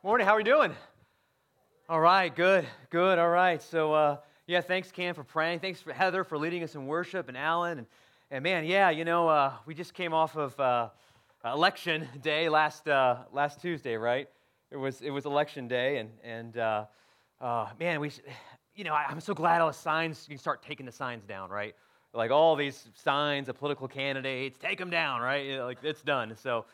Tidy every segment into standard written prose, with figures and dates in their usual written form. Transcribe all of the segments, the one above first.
Morning, how are we doing? All right, good, all right. So, thanks, Cam, for praying. Thanks, for Heather, for leading us in worship, and Alan. And man, we just came off of election day last Tuesday, right? It was election day, and I'm so glad all the signs, you can start taking the signs down, right? Like all these signs of political candidates, take them down, right? Like it's done. So,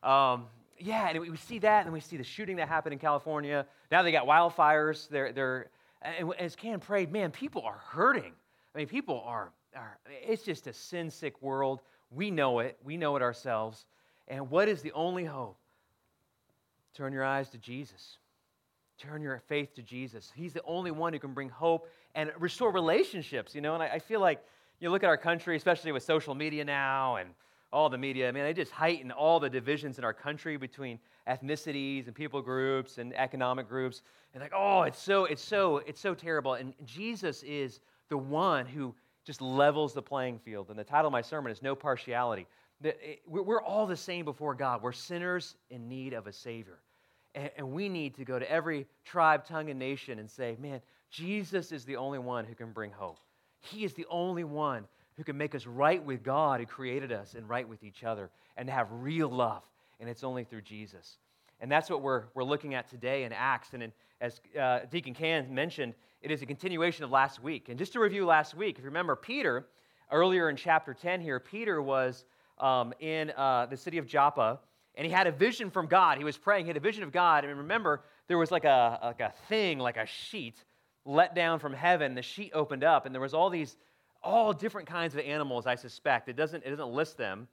and we see that, and we see the shooting that happened in California. Now they got wildfires. And as Ken prayed, man, people are hurting. I mean, people are. It's just a sin-sick world. We know it. We know it ourselves. And what is the only hope? Turn your eyes to Jesus. Turn your faith to Jesus. He's the only one who can bring hope and restore relationships. And I feel like you look at our country, especially with social media now and all the media, I mean, they just heighten all the divisions in our country between ethnicities and people groups and economic groups. And like, oh, it's so terrible. And Jesus is the one who just levels the playing field. And the title of my sermon is No Partiality. We're all the same before God. We're sinners in need of a Savior. And we need to go to every tribe, tongue, and nation and say, man, Jesus is the only one who can bring hope. He is the only one who can make us right with God who created us and right with each other and to have real love. And it's only through Jesus. And that's what we're looking at today in Acts. And as Deacon Can mentioned, it is a continuation of last week. And just to review last week, if you remember Peter, earlier in chapter 10 here, Peter was in the city of Joppa, and he had a vision from God. He was praying, he had a vision of God. And remember, there was like a sheet let down from heaven. The sheet opened up, and there was all different kinds of animals, I suspect. It doesn't list them,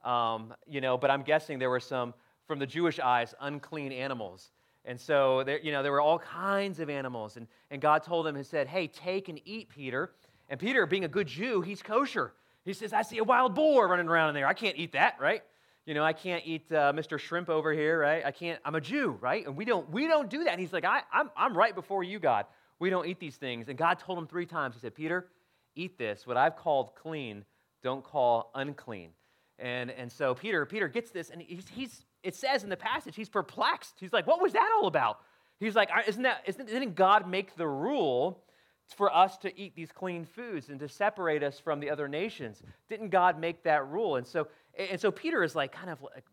but I'm guessing there were some, from the Jewish eyes, unclean animals. And so there were all kinds of animals. And God told him, he said, hey, take and eat, Peter. And Peter, being a good Jew, he's kosher. He says, I see a wild boar running around in there. I can't eat that, right? I can't eat Mr. Shrimp over here, right? I'm a Jew, right? And we don't do that. And he's like, I'm right before you, God. We don't eat these things. And God told him 3 times. He said, Peter, eat this. What I've called clean, don't call unclean. And so Peter gets this, and it says in the passage, he's perplexed. He's like, what was that all about? He's like, didn't God make the rule for us to eat these clean foods and to separate us from the other nations? Didn't God make that rule? And so Peter is like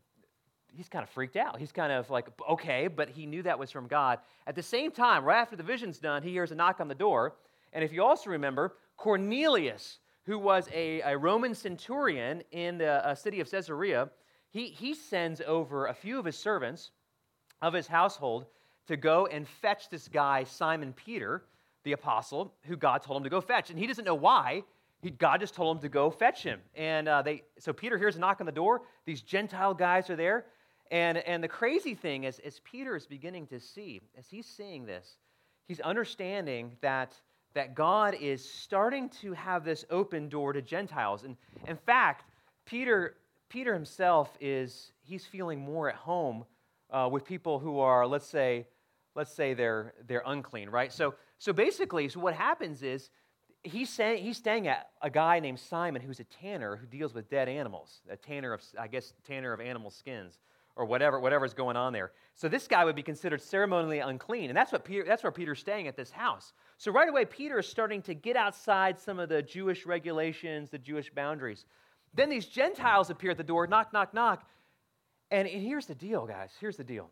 he's kind of freaked out. He's kind of like, okay, but he knew that was from God. At the same time, right after the vision's done, he hears a knock on the door. And if you also remember, Cornelius, who was a Roman centurion in the city of Caesarea, he sends over a few of his servants of his household to go and fetch this guy, Simon Peter, the apostle, who God told him to go fetch. And he doesn't know why. God just told him to go fetch him. And so Peter hears a knock on the door. These Gentile guys are there. And the crazy thing is, as Peter is beginning to see, as he's seeing this, he's understanding that God is starting to have this open door to Gentiles. And in fact, Peter himself he's feeling more at home with people who are, let's say they're unclean, right? So basically, what happens is he's staying at a guy named Simon who's a tanner who deals with dead animals, a tanner of animal skins or whatever's going on there. So this guy would be considered ceremonially unclean, and that's where Peter's staying at this house. So right away, Peter is starting to get outside some of the Jewish regulations, the Jewish boundaries. Then these Gentiles appear at the door, knock, knock, knock. And here's the deal, guys. Here's the deal.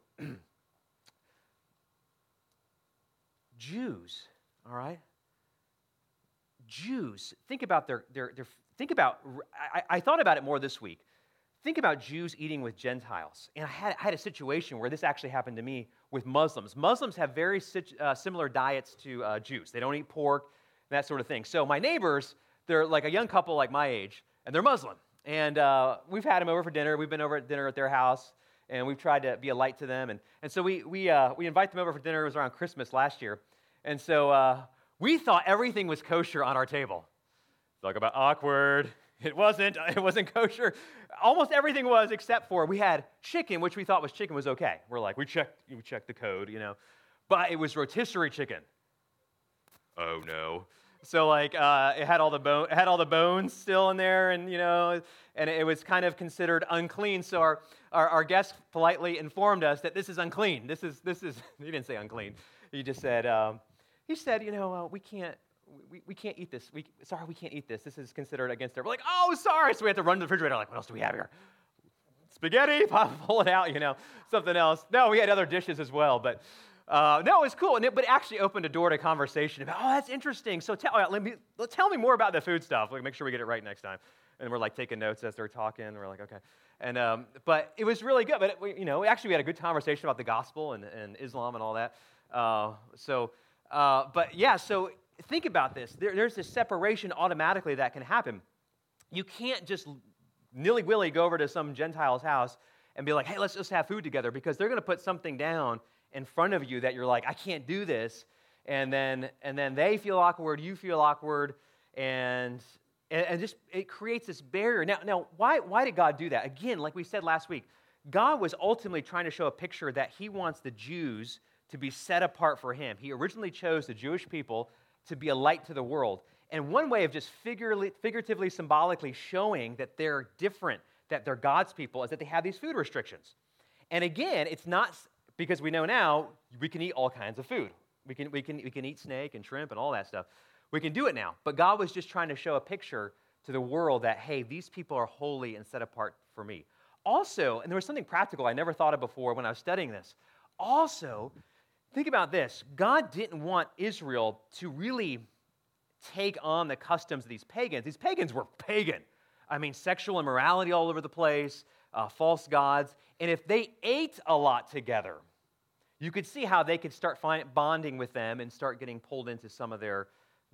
Jews, all right? Jews, think about I thought about it more this week. Think about Jews eating with Gentiles. And I had a situation where this actually happened to me with Muslims. Muslims have very similar diets to Jews. They don't eat pork, and that sort of thing. So my neighbors, they're like a young couple like my age, and they're Muslim. And we've had them over for dinner. We've been over at dinner at their house, and we've tried to be a light to them. And so we invite them over for dinner. It was around Christmas last year. And so we thought everything was kosher on our table. Talk about awkward. It wasn't kosher. Almost everything was, except for we had chicken, which we thought chicken was okay. We're like, we checked the code, But it was rotisserie chicken. Oh, no. So like it had all the bones still in there, and and it was kind of considered unclean. So our guest politely informed us that this is unclean. This is he didn't say unclean. He just said we can't eat this. Sorry, we can't eat this. This is considered against our. We're like, oh, sorry. So we had to run to the refrigerator. Like, what else do we have here? Spaghetti, pull it out, something else. No, we had other dishes as well, but no, it was cool. But it actually opened a door to conversation about, oh, that's interesting. So tell me more about the food stuff. Like, make sure we get it right next time. And we're like taking notes as they're talking. We're like, okay. And but it was really good. But we had a good conversation about the gospel and Islam and all that. But yeah, so think about this. There's this separation automatically that can happen. You can't just nilly-willy go over to some Gentile's house and be like, hey, let's just have food together, because they're going to put something down in front of you that you're like, I can't do this. And then they feel awkward, you feel awkward, and just it creates this barrier. Now, why did God do that? Again, like we said last week, God was ultimately trying to show a picture that he wants the Jews to be set apart for him. He originally chose the Jewish people to be a light to the world. And one way of just figuratively, symbolically showing that they're different, that they're God's people, is that they have these food restrictions. And again, it's not because we know now we can eat all kinds of food. We can eat snake and shrimp and all that stuff. We can do it now. But God was just trying to show a picture to the world that, hey, these people are holy and set apart for me. Also, and there was something practical I never thought of before when I was studying this. Also, think about this. God didn't want Israel to really take on the customs of these pagans. These pagans were pagan. I mean, sexual immorality all over the place, false gods. And if they ate a lot together, you could see how they could start bonding with them and start getting pulled into some of their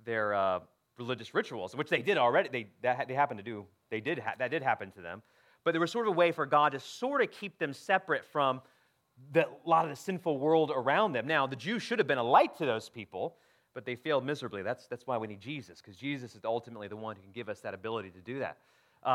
religious rituals, which they did already. They happened to do. That did happen to them. But there was sort of a way for God to sort of keep them separate from a lot of the sinful world around them. Now, the Jews should have been a light to those people, but they failed miserably. That's why we need Jesus, because Jesus is ultimately the one who can give us that ability to do that.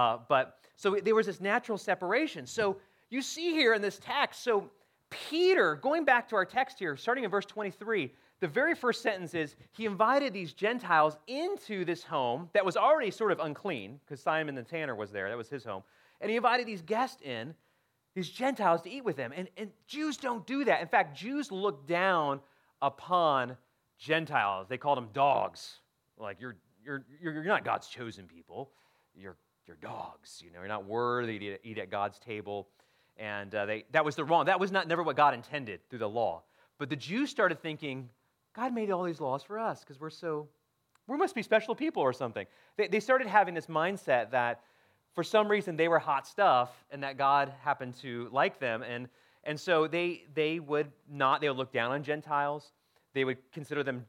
So there was this natural separation. So you see here in this text, so Peter, going back to our text here, starting in verse 23, the very first sentence is, he invited these Gentiles into this home that was already sort of unclean, because Simon the tanner was there. That was his home. And he invited these guests in, these Gentiles, to eat with them. And Jews don't do that. In fact, Jews look down upon Gentiles. They called them dogs. Like, you're not God's chosen people. You're dogs. You're not worthy to eat at God's table. And that was never what God intended through the law. But the Jews started thinking, God made all these laws for us because we must be special people or something. They started having this mindset that for some reason they were hot stuff and that God happened to like them. And so they would look down on Gentiles. They would consider them,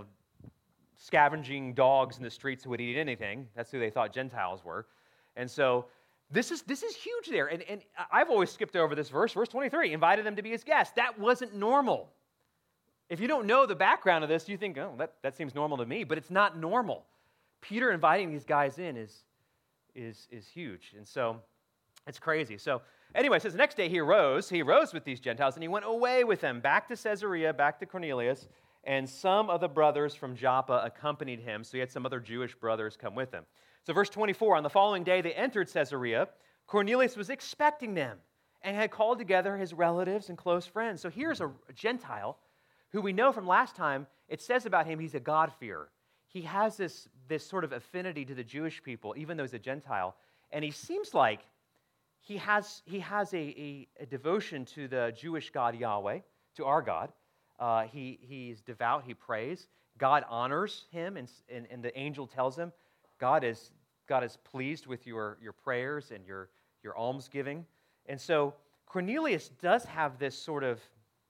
scavenging dogs in the streets who would eat anything. That's who they thought Gentiles were. And so this is huge there. And I've always skipped over this verse 23, invited them to be his guests. That wasn't normal. If you don't know the background of this, you think, oh, that seems normal to me, but it's not normal. Peter inviting these guys in is huge. And so it's crazy. So anyway, it says the next day he rose with these Gentiles, and he went away with them back to Caesarea, back to Cornelius, and some of the brothers from Joppa accompanied him. So he had some other Jewish brothers come with him. So verse 24, on the following day they entered Caesarea. Cornelius was expecting them and had called together his relatives and close friends. So here's a Gentile who we know from last time, it says about him he's a God-fearer. He has this sort of affinity to the Jewish people, even though he's a Gentile. And he seems like he has a devotion to the Jewish God Yahweh, to our God. He's devout, he prays. God honors him, and the angel tells him, God is pleased with your prayers and your almsgiving. And so Cornelius does have this sort of,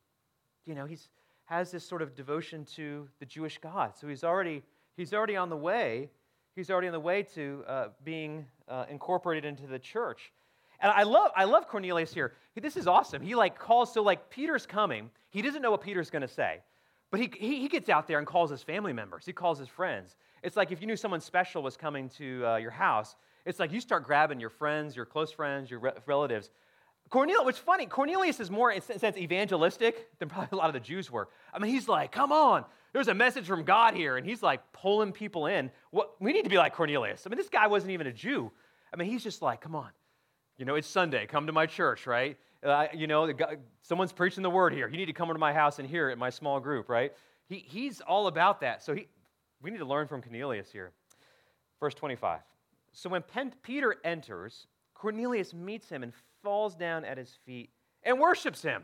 has this sort of devotion to the Jewish God. So he's already on the way. He's already on the way to being incorporated into the church. And I love Cornelius here. This is awesome. He calls, so Peter's coming. He doesn't know what Peter's going to say. But he gets out there and calls his family members. He calls his friends. It's like if you knew someone special was coming to your house, it's like you start grabbing your friends, your close friends, your relatives. What's funny, Cornelius is more, in a sense, evangelistic than probably a lot of the Jews were. I mean, he's like, come on, there's a message from God here, and he's like pulling people in. We need to be like Cornelius. I mean, this guy wasn't even a Jew. I mean, he's just like, come on, it's Sunday, come to my church, right? Someone's preaching the word here. You need to come into my house and hear it in my small group, right? He's all about that. So we need to learn from Cornelius here. Verse 25. So when Peter enters, Cornelius meets him and falls down at his feet and worships him.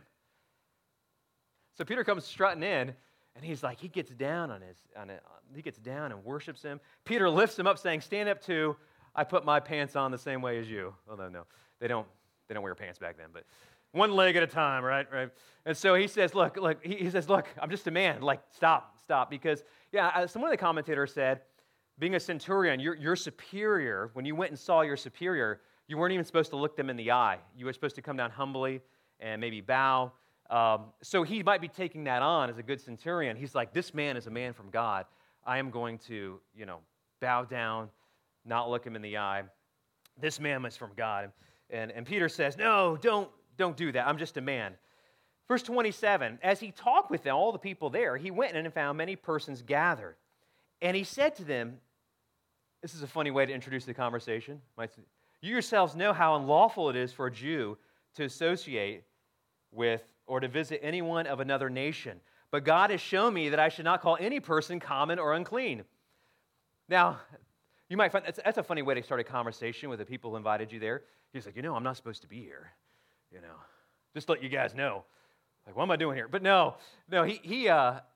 So Peter comes strutting in, and he gets down and worships him. Peter lifts him up, saying, "Stand up too. I put my pants on the same way as you." Although no, they don't wear pants back then, but one leg at a time, right? And so he says, look, I'm just a man. Like, stop, because some of the commentators said, being a centurion, your superior, when you went and saw your superior, you weren't even supposed to look them in the eye. You were supposed to come down humbly and maybe bow. So he might be taking that on as a good centurion. He's like, this man is a man from God. I am going to, bow down, not look him in the eye. This man is from God. And Peter says, no, don't do that. I'm just a man. Verse 27, as he talked with all the people there, he went in and found many persons gathered. And he said to them, this is a funny way to introduce the conversation. You yourselves know how unlawful it is for a Jew to associate with or to visit anyone of another nation. But God has shown me that I should not call any person common or unclean. Now, you might find that's a funny way to start a conversation with the people who invited you there. He's like, I'm not supposed to be here. Just to let you guys know. Like, what am I doing here? But no, he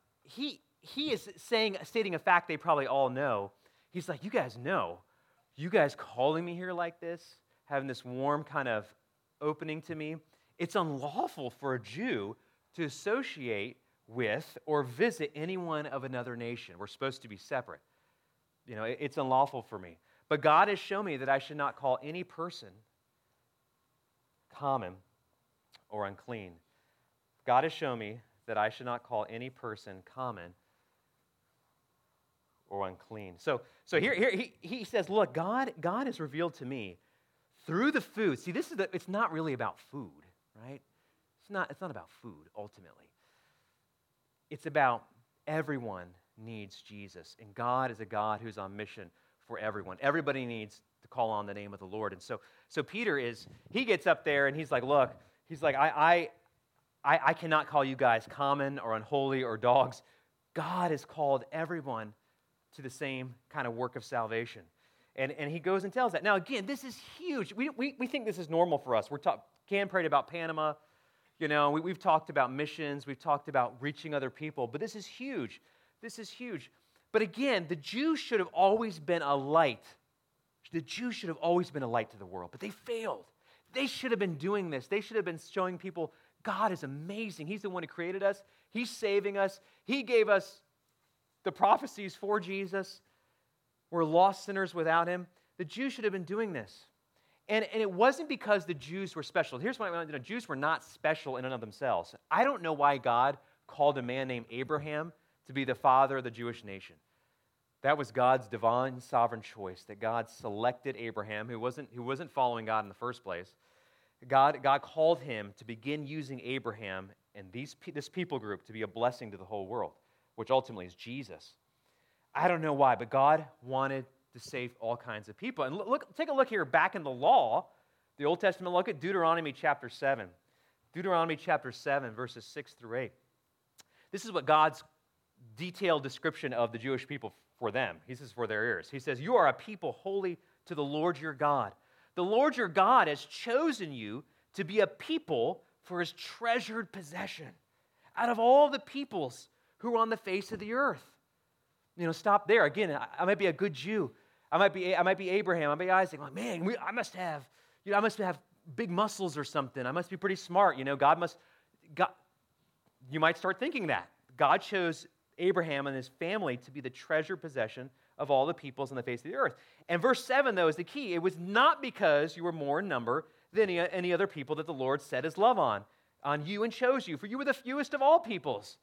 is stating a fact they probably all know. He's like, you guys calling me here like this, having this warm kind of opening to me, it's unlawful for a Jew to associate with or visit anyone of another nation. We're supposed to be separate. It's unlawful for me. But God has shown me that I should not call any person common or unclean. God has shown me that I should not call any person common or unclean. So here he says, look, God has revealed to me through the food. See, it's not really about food, right? It's not about food ultimately. It's about everyone needs Jesus, and God is a God who's on mission for everyone. Everybody needs to call on the name of the Lord. And so Peter he gets up there and he's like, look, I cannot call you guys common or unholy or dogs. God has called everyone to the same kind of work of salvation. And he goes and tells that. Now, again, this is huge. We think this is normal for us. Cam prayed about Panama. We've talked about missions. We've talked about reaching other people. But this is huge. This is huge. But again, the Jews should have always been a light. The Jews should have always been a light to the world. But they failed. They should have been doing this. They should have been showing people God is amazing. He's the one who created us. He's saving us. He gave us the prophecies for Jesus. We're lost sinners without him. The Jews should have been doing this. And it wasn't because the Jews were special. Here's what I want to know. Jews were not special in and of themselves. I don't know why God called a man named Abraham to be the father of the Jewish nation. That was God's divine sovereign choice, that God selected Abraham, who wasn't following God in the first place. God called him to begin using Abraham and this people group to be a blessing to the whole world, which ultimately is Jesus. I don't know why, but God wanted to save all kinds of people. And take a look here back in the law, the Old Testament. Look at Deuteronomy chapter 7. Deuteronomy chapter 7, verses 6 through 8. This is what God's detailed description of the Jewish people for them. He says, for their ears. He says, you are a people holy to the Lord your God. The Lord your God has chosen you to be a people for his treasured possession out of all the peoples who are on the face of the earth. Stop there. Again, I might be a good Jew. I might be Abraham. I might be Isaac. Like, man, I must have big muscles or something. I must be pretty smart. God. You might start thinking that. God chose Abraham and his family to be the treasured possession of all the peoples on the face of the earth. And verse 7, though, is the key. It was not because you were more in number than any other people that the Lord set his love on you and chose you, for you were the fewest of all peoples.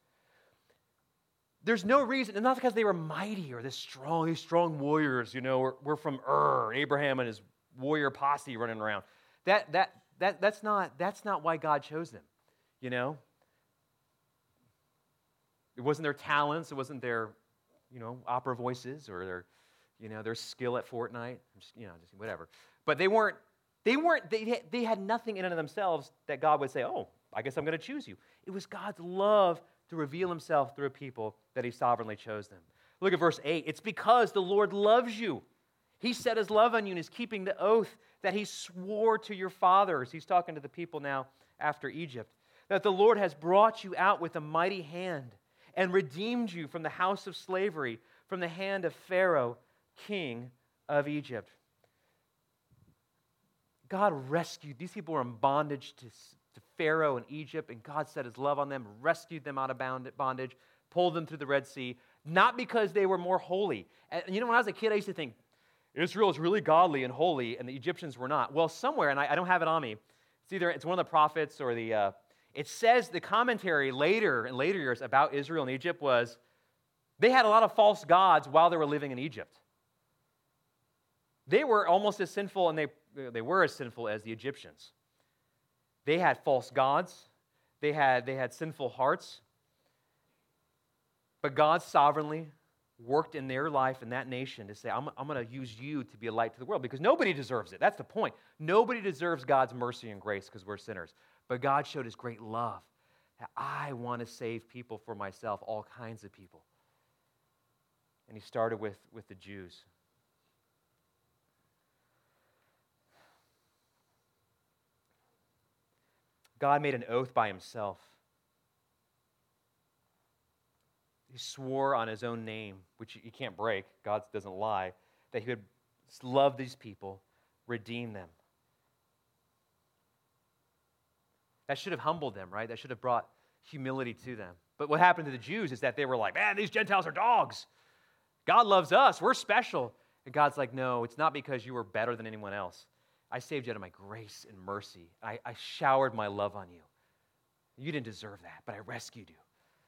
There's no reason, and not because they were mighty or these strong warriors, we're from Abraham and his warrior posse running around. that's not why God chose them, you know? It wasn't their talents, it wasn't their, opera voices or their skill at Fortnite, just whatever. But they had nothing in and of themselves that God would say, oh, I guess I'm going to choose you. It was God's love to reveal himself through a people that he sovereignly chose them. Look at verse 8. It's because the Lord loves you. He set his love on you and is keeping the oath that he swore to your fathers. He's talking to the people now after Egypt. That the Lord has brought you out with a mighty hand and redeemed you from the house of slavery, from the hand of Pharaoh, king of Egypt. God rescued. These people were in bondage to Pharaoh in Egypt, and God set his love on them, rescued them out of bondage, pulled them through the Red Sea, not because they were more holy. And when I was a kid, I used to think, Israel is really godly and holy, and the Egyptians were not. Well, somewhere, and I don't have it on me, it's one of the prophets or it says the commentary in later years about Israel and Egypt was they had a lot of false gods while they were living in Egypt. They were almost as sinful, and they were as sinful as the Egyptians. They had false gods. They had sinful hearts. But God sovereignly worked in their life in that nation to say, I'm going to use you to be a light to the world, because nobody deserves it. That's the point. Nobody deserves God's mercy and grace because we're sinners. But God showed his great love. That I want to save people for myself, all kinds of people. And he started with the Jews. God made an oath by himself. He swore on his own name, which you can't break, God doesn't lie, that he would love these people, redeem them. That should have humbled them, right? That should have brought humility to them. But what happened to the Jews is that they were like, man, these Gentiles are dogs. God loves us. We're special. And God's like, no, it's not because you were better than anyone else. I saved you out of my grace and mercy. I showered my love on you. You didn't deserve that, but I rescued you.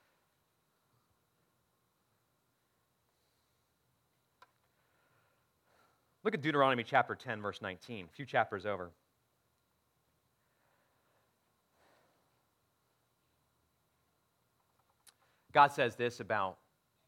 Look at Deuteronomy chapter 10, verse 19, a few chapters over. God says this about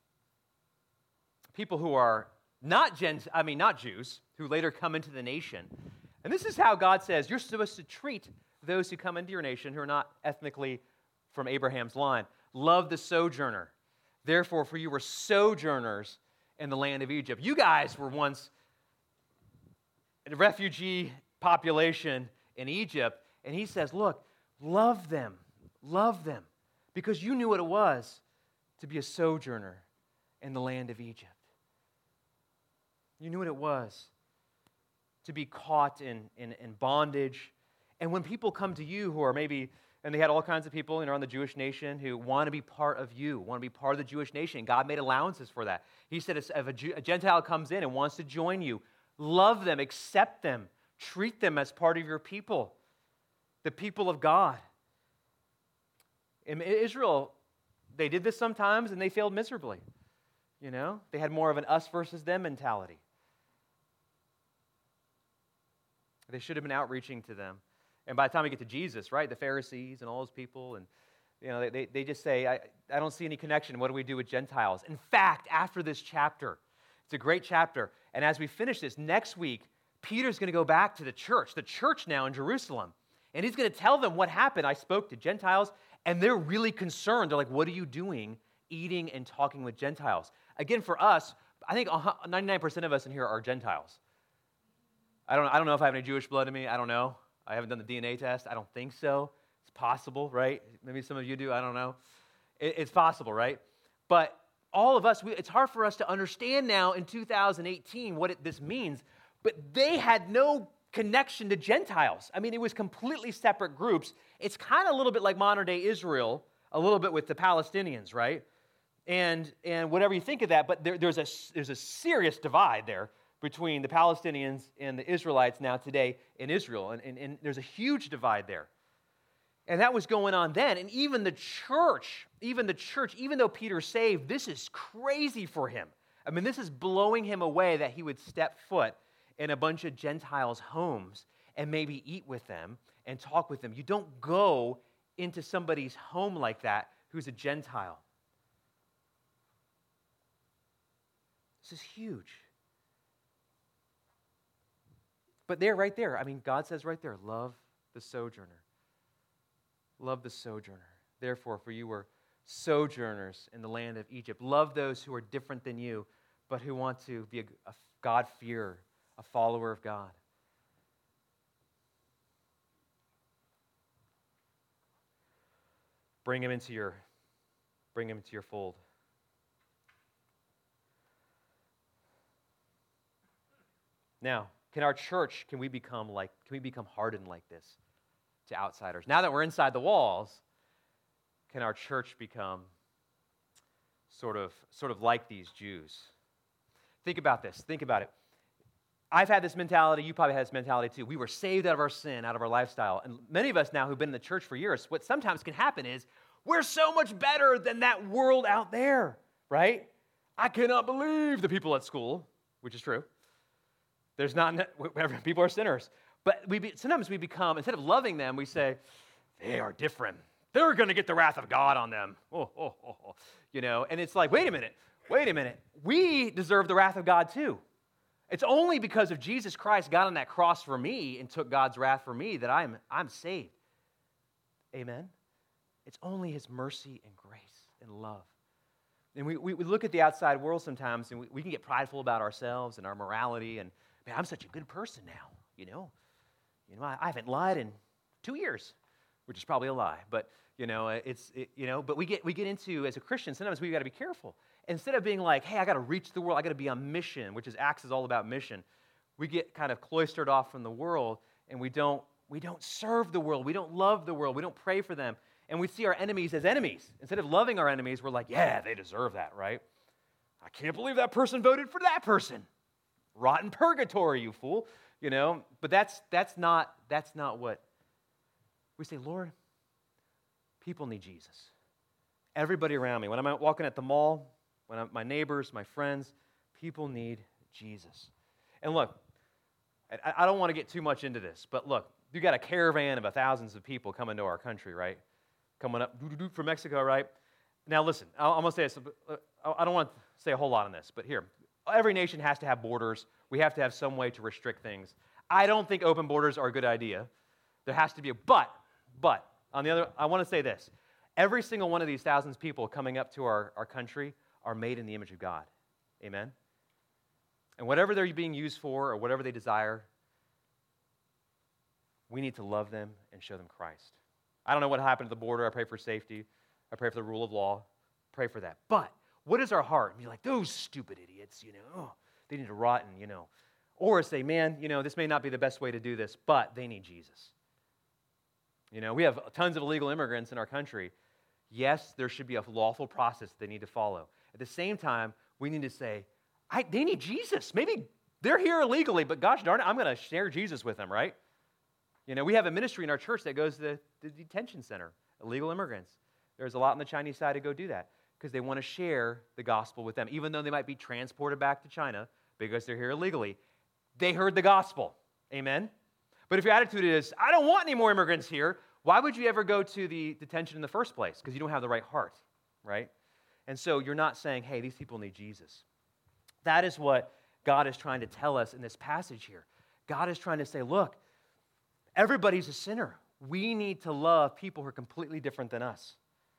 people who are not Jews, who later come into the nation. And this is how God says you're supposed to treat those who come into your nation who are not ethnically from Abraham's line. Love the sojourner. Therefore, for you were sojourners in the land of Egypt. You guys were once a refugee population in Egypt. And he says, look, love them, because you knew what it was to be a sojourner in the land of Egypt. You knew what it was to be caught in bondage. And when people come to you who are maybe, and they had all kinds of people on the Jewish nation who want to be part of you, want to be part of the Jewish nation. God made allowances for that. He said if a Gentile comes in and wants to join you, love them, accept them, treat them as part of your people, the people of God. In Israel, they did this sometimes and they failed miserably. They had more of an us versus them mentality. They should have been outreaching to them. And by the time we get to Jesus, right, the Pharisees and all those people, and they just say, I don't see any connection. What do we do with Gentiles? In fact, after this chapter, it's a great chapter. And as we finish this, next week, Peter's going to go back to the church now in Jerusalem. And he's going to tell them what happened. I spoke to Gentiles, and they're really concerned. They're like, what are you doing eating and talking with Gentiles? Again, for us, I think 99% of us in here are Gentiles. I don't know if I have any Jewish blood in me. I don't know. I haven't done the DNA test. I don't think so. It's possible, right? Maybe some of you do. I don't know. It's possible, right? But all of us, it's hard for us to understand now in 2018 what this means. But they had no connection to Gentiles. I mean, it was completely separate groups. It's kind of a little bit like modern-day Israel, a little bit with the Palestinians, right? And whatever you think of that, but there's a serious divide there between the Palestinians and the Israelites now today in Israel. And there's a huge divide there. And that was going on then. And even the church, even though Peter's saved, this is crazy for him. I mean, this is blowing him away that he would step foot in a bunch of Gentiles' homes and maybe eat with them and talk with them. You don't go into somebody's home like that who's a Gentile. This is huge. But right there, I mean, God says right there, love the sojourner. Love the sojourner. Therefore, for you were sojourners in the land of Egypt. Love those who are different than you, but who want to be a God-fearer, a follower of God. Bring him into your fold. Now, can we become hardened like this to outsiders? Now that we're inside the walls, can our church become sort of like these Jews? Think about this. Think about it. I've had this mentality. You probably had this mentality too. We were saved out of our sin, out of our lifestyle. And many of us now who've been in the church for years, what sometimes can happen is we're so much better than that world out there, right? I cannot believe the people at school, which is true. People are sinners. But sometimes we become, instead of loving them, we say, they are different. They're going to get the wrath of God on them. And it's like, wait a minute. We deserve the wrath of God too. It's only because of Jesus Christ got on that cross for me and took God's wrath for me that I'm saved. Amen? It's only his mercy and grace and love. And we look at the outside world sometimes and we can get prideful about ourselves and our morality and, man, I'm such a good person now, I haven't lied in 2 years, which is probably a lie, but but we get into, as a Christian, sometimes we've got to be careful. Instead of being like, hey, I got to reach the world, I got to be on mission, which is Acts is all about mission, we get kind of cloistered off from the world, and we don't serve the world, we don't love the world, we don't pray for them, and we see our enemies as enemies. Instead of loving our enemies, we're like, yeah, they deserve that, right? I can't believe that person voted for that person. Rotten purgatory, you fool. But that's not what we say. Lord, people need Jesus. Everybody around me, when I'm out walking at the mall, my neighbors, my friends, people need Jesus. And look, I don't want to get too much into this, but look, you got a caravan of thousands of people coming to our country, right? Coming up from Mexico, right? Now listen, I'm going to say this. I don't want to say a whole lot on this, but here, every nation has to have borders. We have to have some way to restrict things. I don't think open borders are a good idea. There has to be but on the other, I want to say this. Every single one of these thousands of people coming up to our country are made in the image of God. Amen? And whatever they're being used for or whatever they desire, we need to love them and show them Christ. I don't know what happened at the border. I pray for safety. I pray for the rule of law. Pray for that. But what is our heart? And you're like, those stupid idiots, they need to rot and, Or say, man, this may not be the best way to do this, but they need Jesus. We have tons of illegal immigrants in our country. Yes, there should be a lawful process they need to follow. At the same time, we need to say, they need Jesus. Maybe they're here illegally, but gosh darn it, I'm going to share Jesus with them, right? We have a ministry in our church that goes to the detention center, illegal immigrants. There's a lot on the Chinese side to go do that because they want to share the gospel with them, even though they might be transported back to China because they're here illegally. They heard the gospel. Amen? But if your attitude is, I don't want any more immigrants here, why would you ever go to the detention in the first place? Because you don't have the right heart, right? And so you're not saying, hey, these people need Jesus. That is what God is trying to tell us in this passage here. God is trying to say, look, everybody's a sinner. We need to love people who are completely different than us.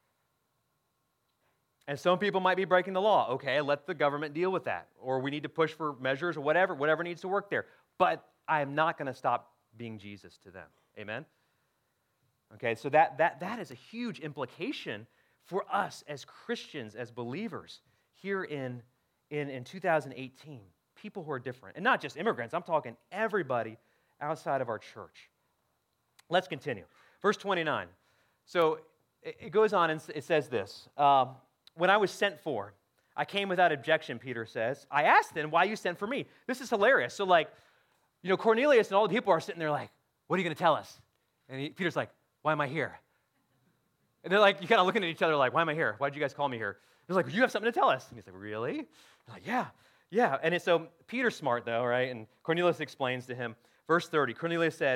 And some people might be breaking the law. Okay, let the government deal with that. Or we need to push for measures or whatever needs to work there. But I am not going to stop being Jesus to them. Amen? Okay, so that is a huge implication for us as Christians, as believers here in 2018. People who are different. And not just immigrants. I'm talking everybody outside of our church. Let's continue. Verse 29. So it goes on and it says this. When I was sent for, I came without objection, Peter says. I asked them, why you sent for me? This is hilarious. So Cornelius and all the people are sitting there like, what are you going to tell us? And Peter's like, why am I here? And they're like, you kind of looking at each other like, why am I here? Why did you guys call me here? They're like, you have something to tell us. And he's like, really? They're like, yeah. And so Peter's smart though, right? And Cornelius explains to him, verse 30, Cornelius said,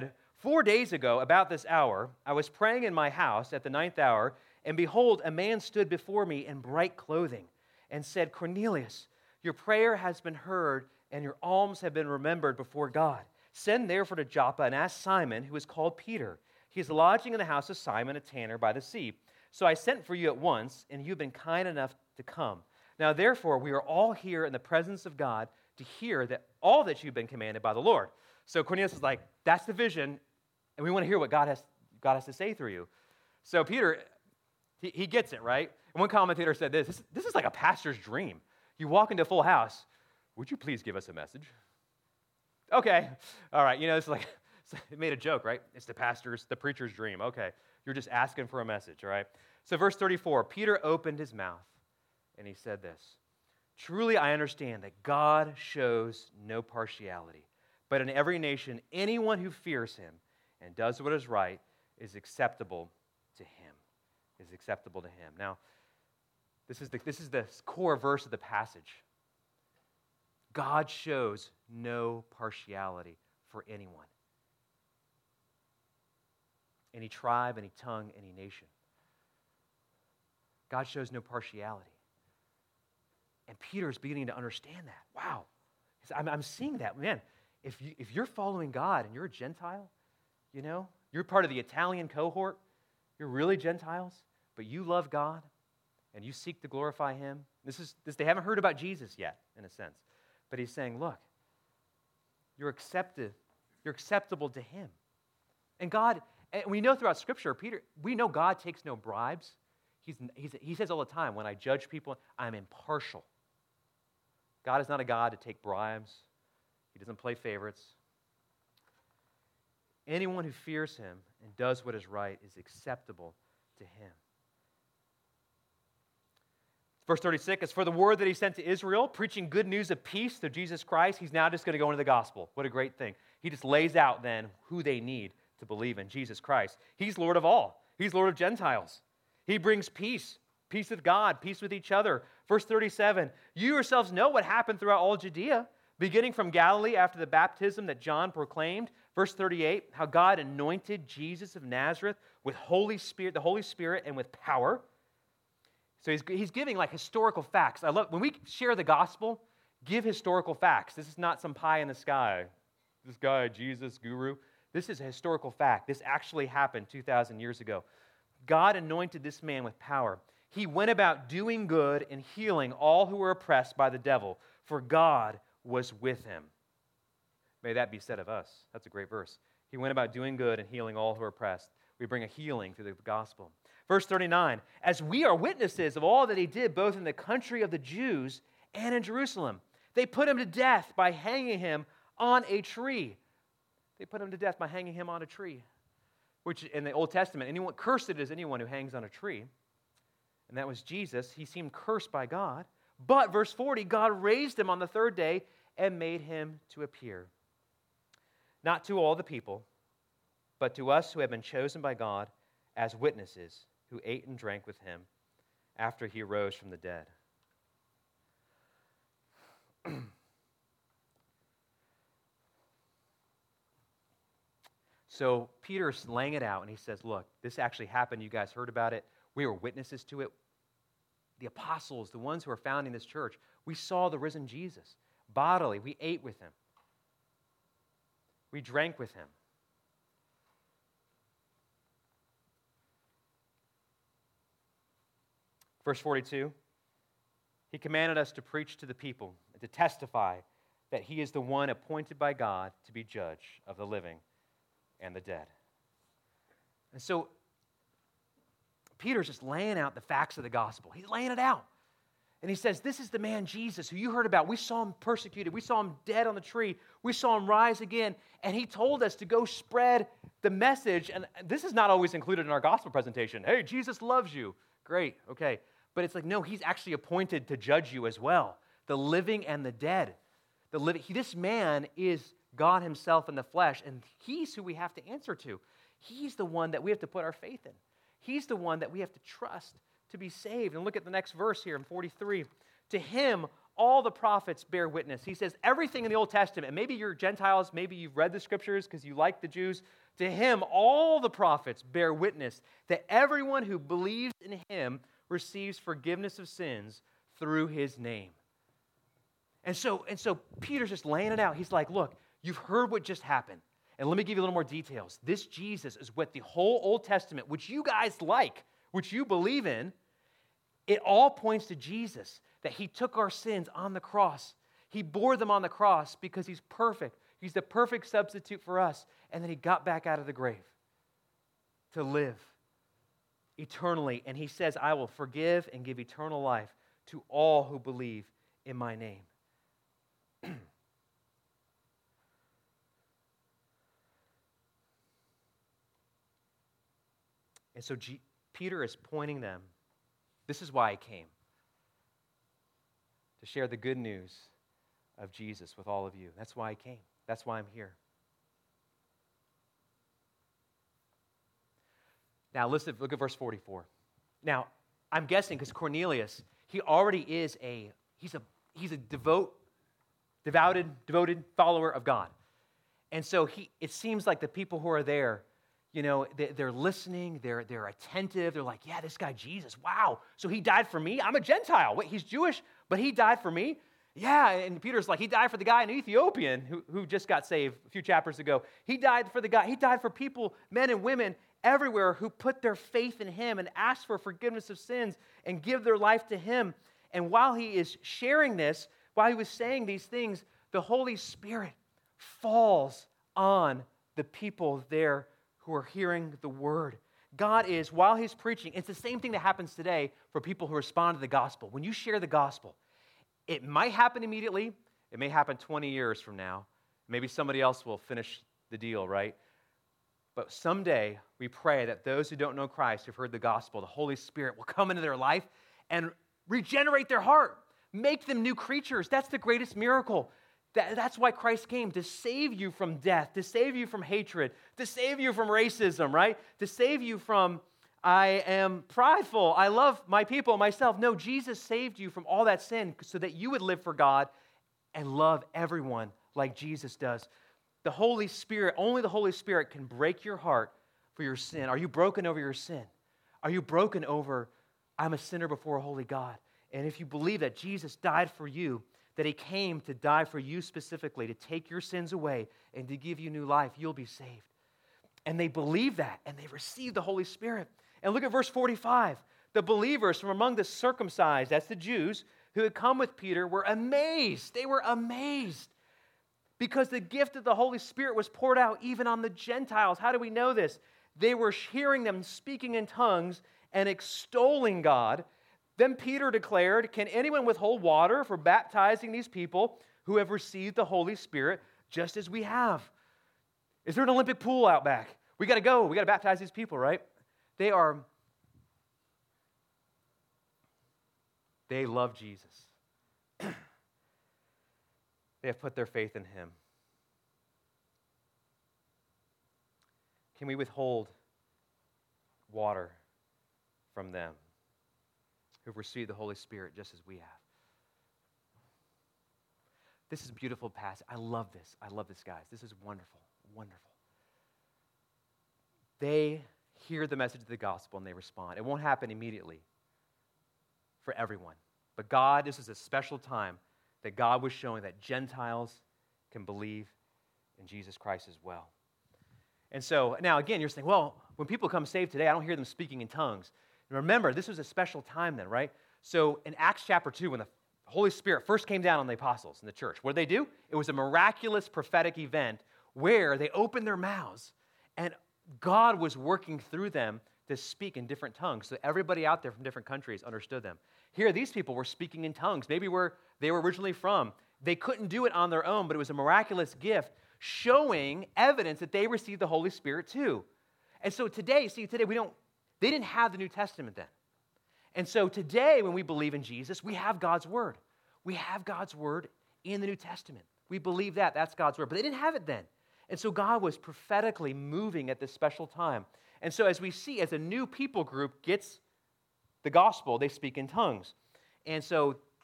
4 days ago, about this hour, I was praying in my house at the 9th hour, and behold, a man stood before me in bright clothing and said, Cornelius, your prayer has been heard, and your alms have been remembered before God. Send therefore to Joppa and ask Simon, who is called Peter. He is lodging in the house of Simon, a tanner by the sea. So I sent for you at once, and you have been kind enough to come. Now therefore, we are all here in the presence of God to hear that all that you've been commanded by the Lord. So Cornelius is like, that's the vision, and we want to hear what God has to say through you. So Peter, he gets it, right? And one commentator said this is like a pastor's dream. You walk into a full house, would you please give us a message? Okay, all right, it's like, it made a joke, right? It's the preacher's dream. Okay, you're just asking for a message, all right? So verse 34, Peter opened his mouth, and he said this, truly I understand that God shows no partiality, but in every nation, anyone who fears him and does what is right is acceptable to him, Now, this is the core verse of the passage. God shows no partiality for anyone. Any tribe, any tongue, any nation. God shows no partiality. And Peter is beginning to understand that. Wow. I'm seeing that. Man, if you're following God and you're a Gentile, you're part of the Italian cohort, you're really Gentiles, but you love God and you seek to glorify him. They haven't heard about Jesus yet, in a sense. But he's saying, look, you're acceptable to him. And God, and we know throughout Scripture, we know God takes no bribes. He says all the time, when I judge people, I'm impartial. God is not a God to take bribes. He doesn't play favorites. Anyone who fears him and does what is right is acceptable to him. Verse 36, as for the word that he sent to Israel, preaching good news of peace through Jesus Christ, he's now just going to go into the gospel. What a great thing. He just lays out then who they need to believe in Jesus Christ. He's Lord of all. He's Lord of Gentiles. He brings peace with God, peace with each other. Verse 37, you yourselves know what happened throughout all Judea, beginning from Galilee after the baptism that John proclaimed. Verse 38, how God anointed Jesus of Nazareth with the Holy Spirit and with power. So he's giving like historical facts. I love when we share the gospel, give historical facts. This is not some pie in the sky. This guy, Jesus, guru. This is a historical fact. This actually happened 2,000 years ago. God anointed this man with power. He went about doing good and healing all who were oppressed by the devil, for God was with him. May that be said of us. That's a great verse. He went about doing good and healing all who are oppressed. We bring a healing through the gospel. Verse 39, as we are witnesses of all that he did both in the country of the Jews and in Jerusalem. They put him to death by hanging him on a tree. Which in the Old Testament, cursed is anyone who hangs on a tree. And that was Jesus. He seemed cursed by God. But, verse 40, God raised him on the third day and made him to appear. Not to all the people, but to us who have been chosen by God as witnesses, who ate and drank with him after he rose from the dead. So Peter's laying it out, and he says, look, this actually happened. You guys heard about it. We were witnesses to it. The apostles, the ones who are founding this church, we saw the risen Jesus bodily. We ate with him. We drank with him. Verse 42, he commanded us to preach to the people and to testify that he is the one appointed by God to be judge of the living and the dead. And so Peter's just laying out the facts of the gospel. He's laying it out. And he says, this is the man Jesus who you heard about. We saw him persecuted. We saw him dead on the tree. We saw him rise again. And he told us to go spread the message. And this is not always included in our gospel presentation. Hey, Jesus loves you. Great, okay. But it's like, no, he's actually appointed to judge you as well. The living and the dead. This man is God himself in the flesh, and he's who we have to answer to. He's the one that we have to put our faith in. He's the one that we have to trust to be saved. And look at the next verse here in 43. To him, all the prophets bear witness. He says everything in the Old Testament, and maybe you're Gentiles, maybe you've read the scriptures because you like the Jews. To him, all the prophets bear witness that everyone who believes in him receives forgiveness of sins through his name. And so Peter's just laying it out. He's like, look, you've heard what just happened. And let me give you a little more details. This Jesus is what the whole Old Testament, which you guys like, which you believe in, it all points to Jesus, that he took our sins on the cross. He bore them on the cross because he's perfect. He's the perfect substitute for us. And then he got back out of the grave to live eternally. And he says, I will forgive and give eternal life to all who believe in my name. And so Peter is pointing them. This is why I came, to share the good news of Jesus with all of you. That's why I came. That's why I'm here. Now, listen, look at verse 44. Now, I'm guessing because Cornelius, he already is he's a devoted follower of God. And so it seems like the people who are there, they're listening, they're attentive. They're like, yeah, this guy Jesus, wow. So he died for me? I'm a Gentile. Wait, he's Jewish, but he died for me? Yeah, and Peter's like, he died for the guy, an Ethiopian who just got saved a few chapters ago. He died for people, men and women everywhere who put their faith in him and ask for forgiveness of sins and give their life to him. And while he is sharing this, while he was saying these things, the Holy Spirit falls on the people there who are hearing the word. God is, while he's preaching, it's the same thing that happens today for people who respond to the gospel. When you share the gospel, it might happen immediately. It may happen 20 years from now. Maybe somebody else will finish the deal, right? But someday, we pray that those who don't know Christ, who've heard the gospel, the Holy Spirit will come into their life and regenerate their heart, make them new creatures. That's the greatest miracle. That's why Christ came, to save you from death, to save you from hatred, to save you from racism, right? To save you from, I am prideful, I love my people, myself. No, Jesus saved you from all that sin so that you would live for God and love everyone like Jesus does. The Holy Spirit, only the Holy Spirit can break your heart for your sin. Are you broken over your sin? Are you broken over, I'm a sinner before a holy God? And if you believe that Jesus died for you, that he came to die for you specifically, to take your sins away and to give you new life, you'll be saved. And they believe that, and they receive the Holy Spirit. And look at verse 45. The believers from among the circumcised, that's the Jews, who had come with Peter, were amazed. They were amazed because the gift of the Holy Spirit was poured out even on the Gentiles. How do we know this? They were hearing them speaking in tongues and extolling God. Then Peter declared, can anyone withhold water for baptizing these people who have received the Holy Spirit just as we have? Is there an Olympic pool out back? We got to go. We got to baptize these people, right? They love Jesus. They have put their faith in him. Can we withhold water from them who've received the Holy Spirit just as we have? This is a beautiful passage. I love this. I love this, guys. This is wonderful, wonderful. They hear the message of the gospel and they respond. It won't happen immediately for everyone. But God, this is a special time that God was showing that Gentiles can believe in Jesus Christ as well. And so, now again, you're saying, well, when people come saved today, I don't hear them speaking in tongues. And remember, this was a special time then, right? So in Acts chapter 2, when the Holy Spirit first came down on the apostles in the church, what did they do? It was a miraculous prophetic event where they opened their mouths and God was working through them to speak in different tongues. So everybody out there from different countries understood them. Here, these people were speaking in tongues, maybe where they were originally from. They couldn't do it on their own, but it was a miraculous gift showing evidence that they received the Holy Spirit too. And so today they didn't have the New Testament then. And so today, when we believe in Jesus, we have God's Word. We have God's Word in the New Testament. We believe that. That's God's Word. But they didn't have it then. And so God was prophetically moving at this special time. And so as we see, as a new people group gets the gospel, they speak in tongues. And so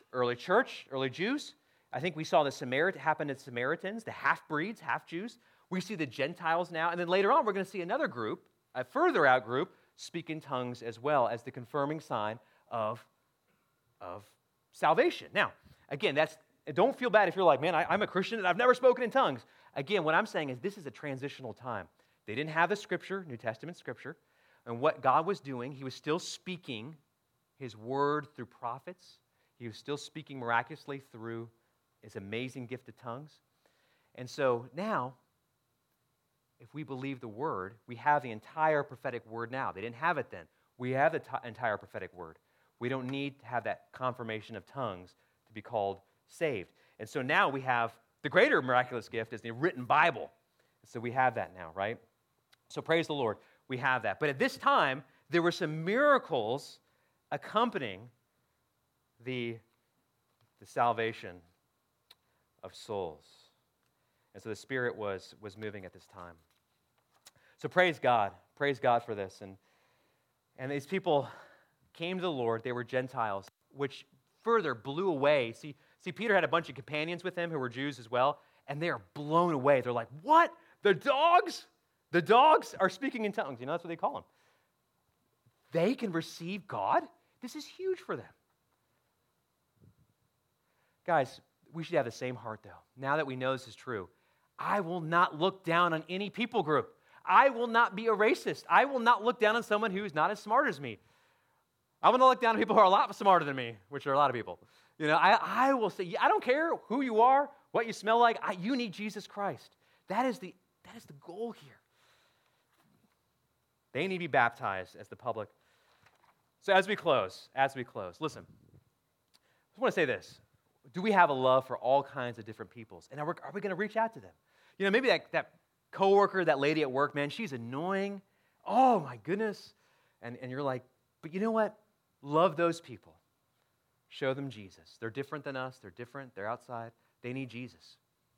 early church, early Jews. I think we saw happen to Samaritans, the half-breeds, half-Jews. We see the Gentiles now. And then later on, we're going to see another group, a further out group, speak in tongues as well as the confirming sign of salvation. Now, again, don't feel bad if you're like, man, I'm a Christian and I've never spoken in tongues. Again, what I'm saying is this is a transitional time. They didn't have the Scripture, New Testament Scripture, and what God was doing, He was still speaking His word through prophets. He was still speaking miraculously through His amazing gift of tongues. And so now, if we believe the word, we have the entire prophetic word now. They didn't have it then. We have the entire prophetic word. We don't need to have that confirmation of tongues to be called saved. And so now we have the greater miraculous gift is the written Bible. So we have that now, right? So praise the Lord, we have that. But at this time, there were some miracles accompanying the salvation of souls. And so the Spirit was moving at this time. So praise God for this. And these people came to the Lord. They were Gentiles, which further blew away. See, Peter had a bunch of companions with him who were Jews as well, and they are blown away. They're like, what? The dogs? The dogs are speaking in tongues. You know, that's what they call them. They can receive God? This is huge for them. Guys, we should have the same heart, though. Now that we know this is true, I will not look down on any people group. I will not be a racist. I will not look down on someone who's not as smart as me. I will not look down on people who are a lot smarter than me, which are a lot of people. You know, I will say, I don't care who you are, what you smell like. You need Jesus Christ. That is the goal here. They need to be baptized as the public. So as we close, listen. I just want to say this. Do we have a love for all kinds of different peoples? And are we going to reach out to them? You know, maybe that coworker, that lady at work, man, she's annoying. Oh, my goodness. And you're like, but you know what? Love those people. Show them Jesus. They're different than us. They're different. They're outside. They need Jesus.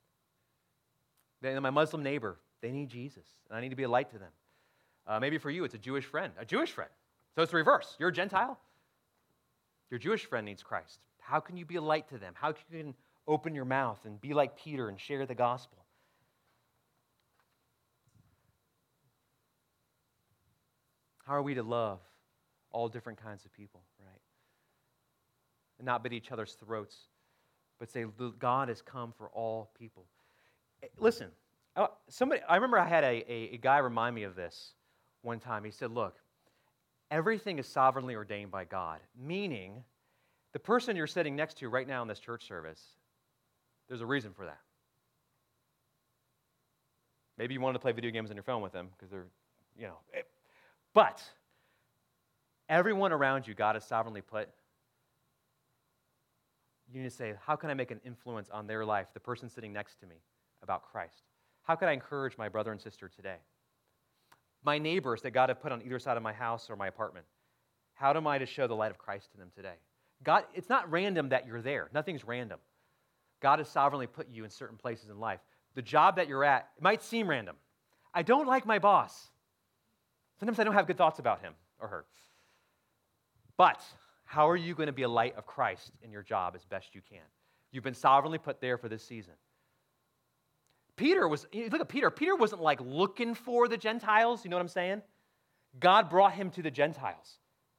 My Muslim neighbor, they need Jesus. And I need to be a light to them. Maybe for you, it's a Jewish friend. So it's the reverse. You're a Gentile. Your Jewish friend needs Christ. How can you be a light to them? How can you open your mouth and be like Peter and share the gospel? How are we to love all different kinds of people, right? And not bit each other's throats, but say, God has come for all people. Listen, I remember I had a guy remind me of this one time. He said, look, everything is sovereignly ordained by God, meaning the person you're sitting next to right now in this church service, there's a reason for that. Maybe you wanted to play video games on your phone with them because they're, you know. But everyone around you, God has sovereignly put. You need to say, how can I make an influence on their life, the person sitting next to me, about Christ? How can I encourage my brother and sister today? My neighbors that God has put on either side of my house or my apartment, how am I to show the light of Christ to them today? God, it's not random that you're there. Nothing's random. God has sovereignly put you in certain places in life. The job that you're at, it might seem random. I don't like my boss. Sometimes I don't have good thoughts about him or her. But how are you going to be a light of Christ in your job as best you can? You've been sovereignly put there for this season. Look at Peter. Peter wasn't like looking for the Gentiles. You know what I'm saying? God brought him to the Gentiles.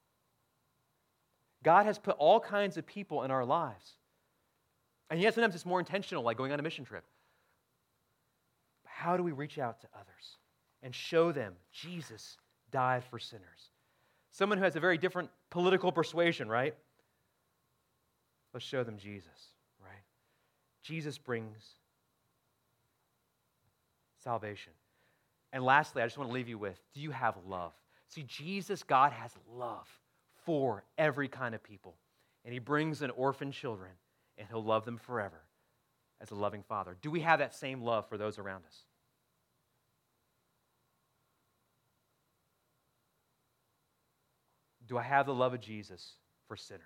God has put all kinds of people in our lives. And yet sometimes it's more intentional, like going on a mission trip. How do we reach out to others and show them Jesus died for sinners? Someone who has a very different political persuasion, right? Let's show them Jesus, right? Jesus brings salvation. And lastly, I just want to leave you with, do you have love? See, Jesus, God has love for every kind of people. And He brings in orphan children, and He'll love them forever as a loving Father. Do we have that same love for those around us? Do I have the love of Jesus for sinners?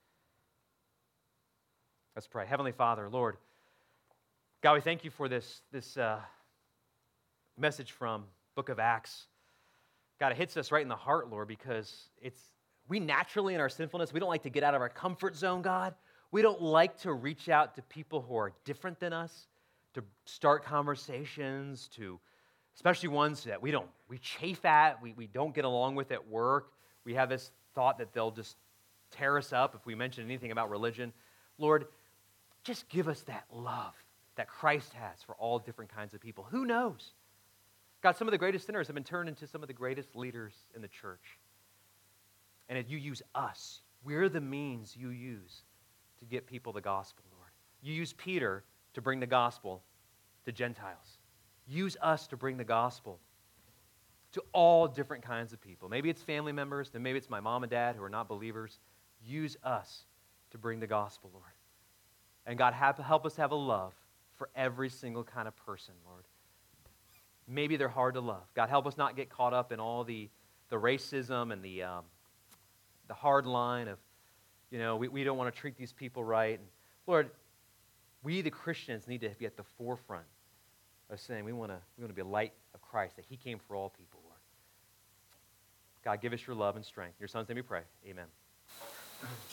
Let's pray. Heavenly Father, Lord, God, we thank You for this message from Book of Acts. God, it hits us right in the heart, Lord, because we naturally in our sinfulness, we don't like to get out of our comfort zone, God. We don't like to reach out to people who are different than us, to start conversations, especially ones that we chafe at, we don't get along with at work. We have this thought that they'll just tear us up if we mention anything about religion. Lord, just give us that love that Christ has for all different kinds of people. Who knows? God, some of the greatest sinners have been turned into some of the greatest leaders in the church. And you use us. We're the means you use to get people the gospel, Lord. You use Peter to bring the gospel to Gentiles. Use us to bring the gospel to all different kinds of people. Maybe it's family members, then maybe it's my mom and dad who are not believers. Use us to bring the gospel, Lord. And God, help us have a love for every single kind of person, Lord. Maybe they're hard to love. God, help us not get caught up in all the racism and the hard line of, we don't want to treat these people right. And Lord, we the Christians need to be at the forefront of saying we want to be a light of Christ, that he came for all people, Lord. God, give us your love and strength. In your son's name we pray. Amen.